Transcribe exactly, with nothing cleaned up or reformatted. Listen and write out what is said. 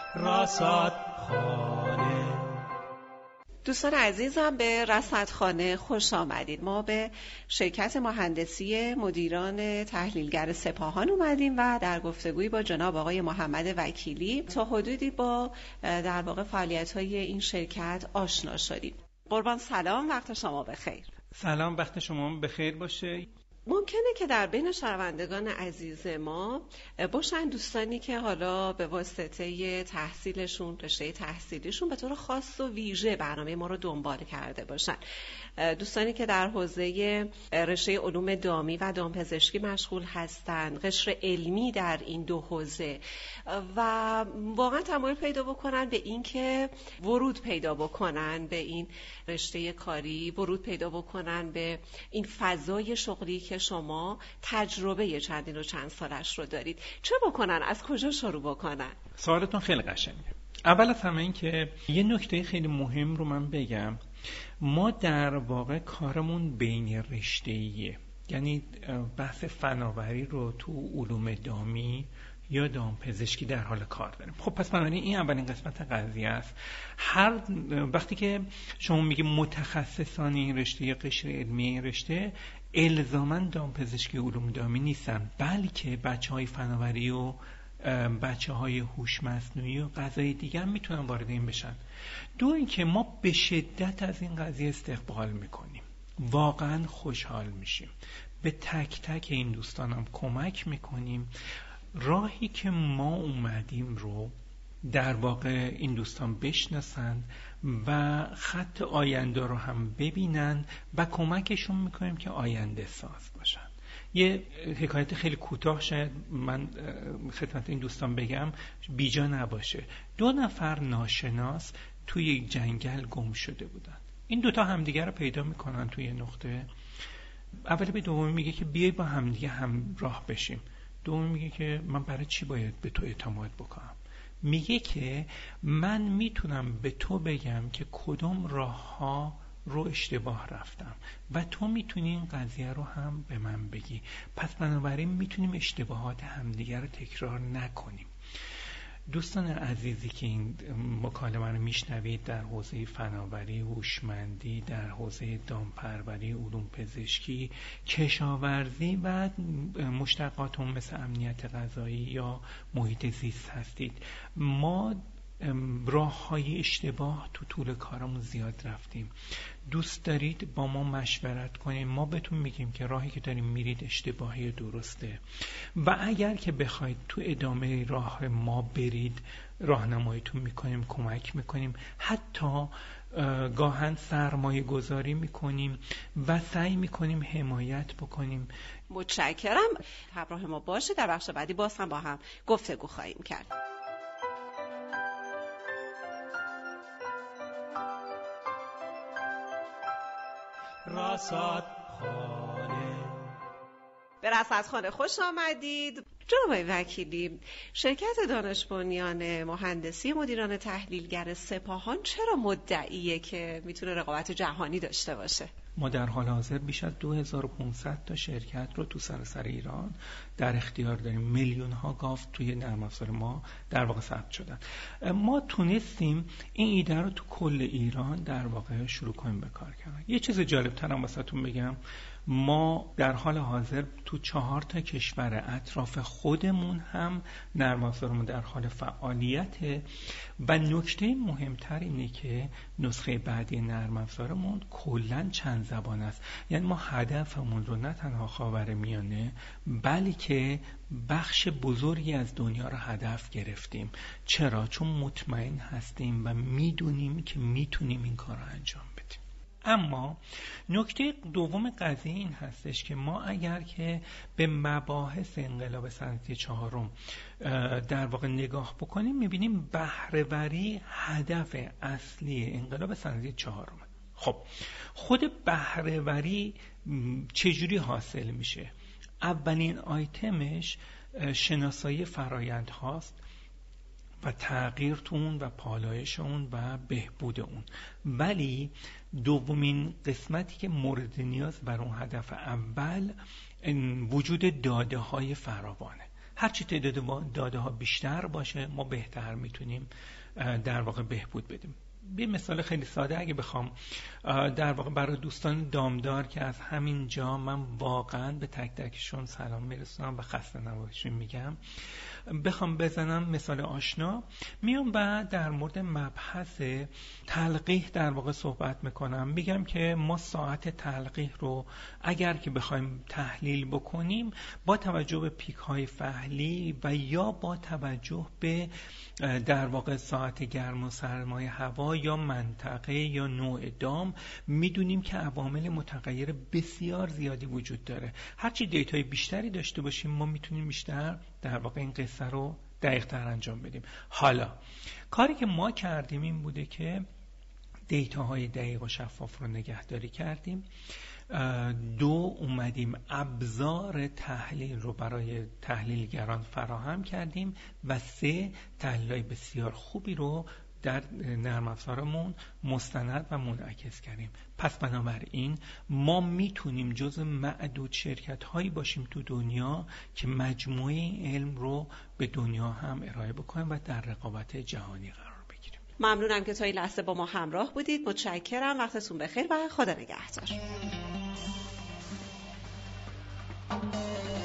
رصدخانه. دوستان عزیزم، به رصدخانه خوش آمدید. ما به شرکت مهندسی مدیران تحلیلگر سپاهان اومدیم و در گفتگویی با جناب آقای محمد وکیلی تا حدودی با در واقع فعالیت‌های این شرکت آشنا شدیم. قربان سلام، وقت شما بخیر. سلام، وقت شما بخیر باشه. ممکنه که در بین شنوندگان عزیز ما باشن دوستانی که حالا به واسطه تحصیلشون، رشته تحصیلیشون به طور خاص و ویژه برنامه ما رو دنبال کرده باشن. دوستانی که در حوزه رشته علوم دامی و دامپزشکی مشغول هستن، قشر علمی در این دو حوزه و واقعا تمایل پیدا بکنن به این که ورود پیدا بکنن به این رشته کاری، ورود پیدا بکنن به این فضای شغلی که شما تجربه چندین و چند سالش رو دارید. چه بکنن؟ از کجا شروع بکنن؟ سوالتون خیلی قشنگه. اول از همه این که یه نکته خیلی مهم رو من بگم. ما در واقع کارمون بین رشته‌ایه، یعنی بحث فناوری رو تو علوم دامی یا دامپزشکی در حال کار داریم. خب پس بنابراین این اولین قسمت قضیه است. هر وقتی که شما میگی متخصصان این رشته یا قشر علمی این رشته، الزاماً دامپزشکی علوم دامی نیستن، بلکه بچه‌های فناوری و بچه‌های هوش مصنوعی و قضای دیگه هم میتونن وارد این بشن. دو اینکه ما به شدت از این قضیه استقبال میکنیم، واقعاً خوشحال میشیم، به تک تک این دوستانم کمک میکنیم راهی که ما اومدیم رو در واقع این دوستان بشناسند و خط آینده رو هم ببینن و کمکشون میکنیم که آینده ساز باشن. یه حکایت خیلی کوتاه شاید من خدمت این دوستان بگم بیجا نباشه. دو نفر ناشناس توی یک جنگل گم شده بودن. این دوتا همدیگه رو پیدا میکنن توی نقطه. اولی به دومی میگه که بیای با همدیگه همراه بشیم. دومی میگه که من برای چی باید به تو اعتماد بکنم؟ میگه که من میتونم به تو بگم که کدوم راه ها رو اشتباه رفتم و تو میتونی این قضیه رو هم به من بگی. پس بنابراین میتونیم اشتباهات همدیگر رو تکرار نکنیم. دوستان عزیزی که این مکالمه رو میشنوید در حوزه فناوری، هوشمندی، در حوزه دامپروری، علوم پزشکی، کشاورزی و مشتقات هم مثل امنیت غذایی یا محیط زیست هستید، ما راه های اشتباه تو طول کارمون زیاد رفتیم. دوست دارید با ما مشورت کنیم، ما بهتون میگیم که راهی که داریم میرید اشتباهی درسته و اگر که بخواید تو ادامه راه ما برید راهنماییتون میکنیم، کمک میکنیم، حتی گاهن سرمایه گذاری میکنیم و سعی میکنیم حمایت بکنیم. متشکرم. همراه ما باشه. در بخش بعدی باز هم با هم گفتگو خواهیم کرد. رصدخانه. به رصدخانه خوش آمدید. جناب وکیلی، شرکت دانش بنیان مهندسی مدیران تحلیلگر سپاهان چرا مدعیه که میتونه رقابت جهانی داشته باشه؟ ما در حال حاضر بیش از دو هزار و پانصد تا شرکت رو تو سراسر ایران در اختیار داریم. میلیون ها گاو توی نرم افزار ما در واقع ثبت شدن. ما تونستیم این ایده رو تو کل ایران در واقع شروع کنیم به کار کردن. یه چیز جالب ترم واسهتون بگم، ما در حال حاضر تو چهار تا کشور اطراف خودمون هم نرم افزارمون در حال فعالیته و نکته مهمتر اینه که نسخه بعدی نرم افزارمون کلاً چند زبان است. یعنی ما هدفمون رو نه تنها خاورمیانه بلکه بخش بزرگی از دنیا رو هدف گرفتیم. چرا؟ چون مطمئن هستیم و میدونیم که میتونیم این کار رو انجام بدیم. اما نکته دوم قضیه این هستش که ما اگر که به مباحث انقلاب صنعتی چهارم در واقع نگاه بکنیم میبینیم بهره‌وری هدف اصلی انقلاب صنعتی چهارم. خب خود بهره‌وری چجوری حاصل میشه؟ اولین آیتمش شناسایی فرایند هاست و تغییر تو اون و پالایش اون و بهبود اون. ولی دومین قسمتی که مورد نیاز بر اون هدف اول وجود داده های فراوانه. هرچی تعداد داده ها بیشتر باشه ما بهتر میتونیم در واقع بهبود بدیم. یه مثال خیلی ساده اگه بخوام در واقع برای دوستان دامدار که از همین جا من واقعا به تک تکشون سلام میرسونم و خسته نباشید میگم، بخوام بزنم مثال آشنا، میام و در مورد مبحث تلقیح در واقع صحبت میکنم. میگم که ما ساعت تلقیح رو اگر که بخوایم تحلیل بکنیم با توجه به پیک های فعلی و یا با توجه به در واقع ساعت گرم و سرمای هوا یا منطقه یا نوع دام میدونیم که عوامل متغیر بسیار زیادی وجود داره. هرچی دیتای بیشتری داشته باشیم ما میتونیم بیشتر در واقع این قصه رو دقیق تر انجام بدیم. حالا کاری که ما کردیم این بوده که دیتاهای دقیق و شفاف رو نگهداری کردیم. دو، اومدیم ابزار تحلیل رو برای تحلیلگران فراهم کردیم و سه، تحلیل‌های بسیار خوبی رو در نرم افزارمون مستند و منعکس کردیم. پس بنابراین ما میتونیم جز معدود شرکت هایی باشیم تو دنیا که مجموعه این علم رو به دنیا هم ارائه بکنیم و در رقابت جهانی قرار بگیریم. ممنونم که تا این لحظه با ما همراه بودید. متشکرم. وقتتون بخیر و خدا نگهدار.